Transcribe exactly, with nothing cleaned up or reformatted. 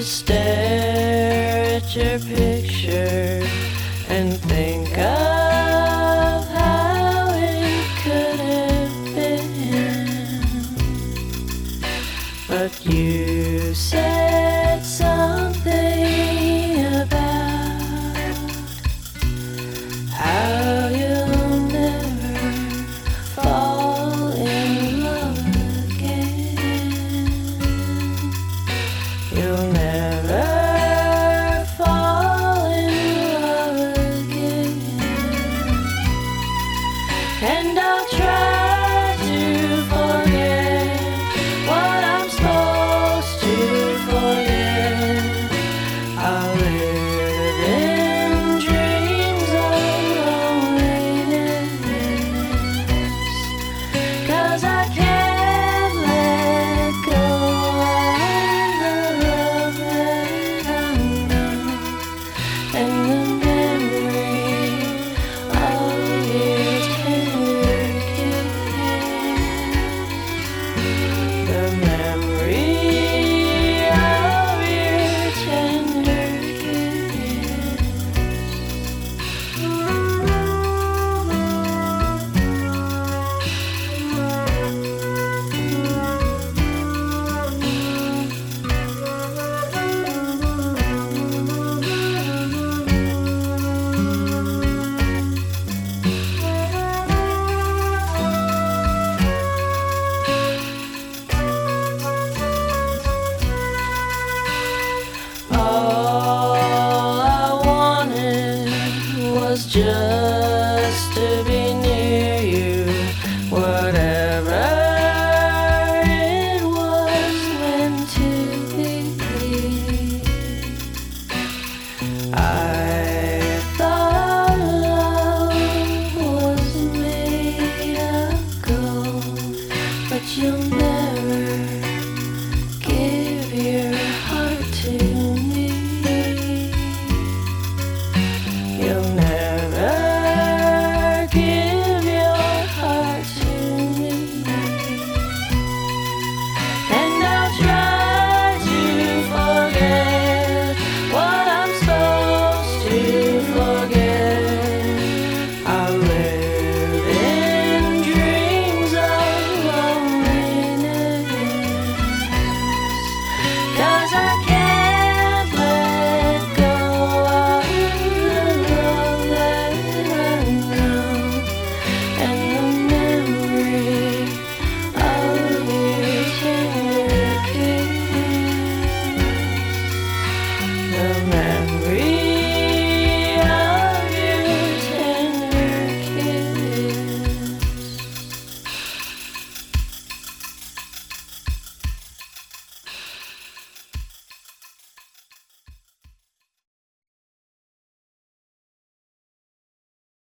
stare at your picture and think of how it could have been. But you said something about how you'll never fall in love again. You'll never fall in love again. And I'll try to forget what I'm supposed to forget. I'll live in dreams of loneliness, 'cause I can't let go of the love that I know, and the memory of your tender kiss. The memory of your tender kiss. All I wanted was just to be near you, whatever it was meant to be. I